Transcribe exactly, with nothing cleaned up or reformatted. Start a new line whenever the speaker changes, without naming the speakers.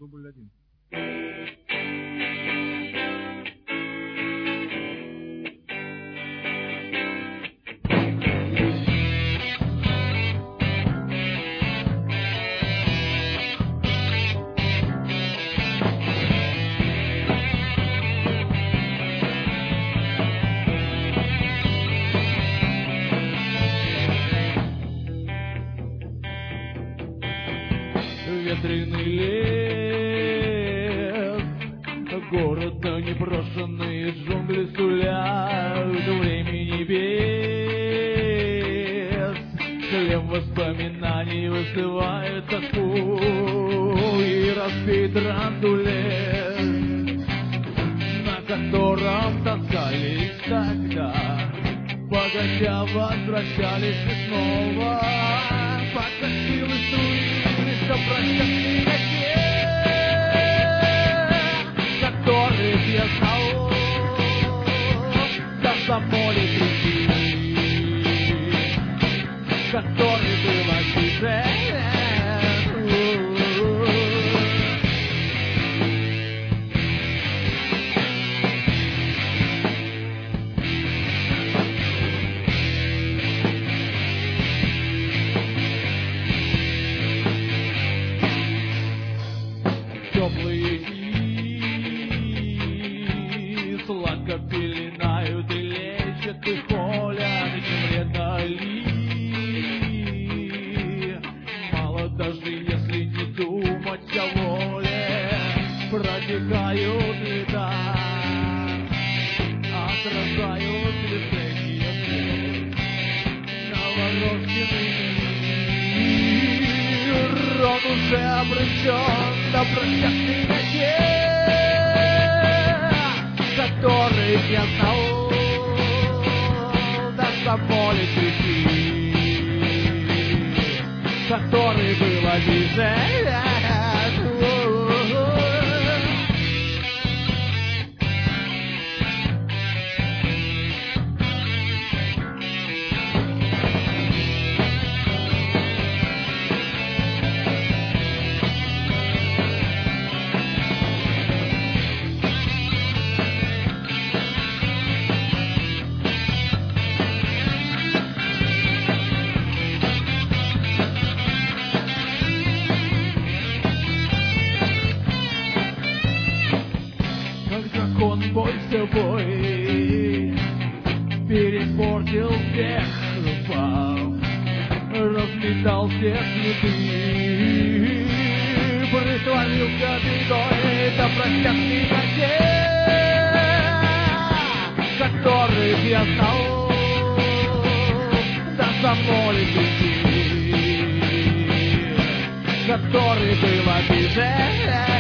Дубль один.
Ветреный лес, город непрошенный, джунгли сулят времени без. Шлем воспоминаний вызывает тоску и разбит рандулет, на котором таскались тогда, погодя возвращались и снова подкатилы струи, что просят меня те, которых я знал, до самой реки, который был обижен. Теплые дни сладко пеленают и лечат, и холят, не вредно ли? Мало даже если не думать о воле, протекают лета, отражают движение звезд, новорожденный мир, он уже обречен на прощальный надежд, которых я знал до самой реки, который был обижен. Он бой с тобой перепортил всех, разметал все следы, притворился бедой, да простят меня те, которых я знал до самой реки, который был обижен.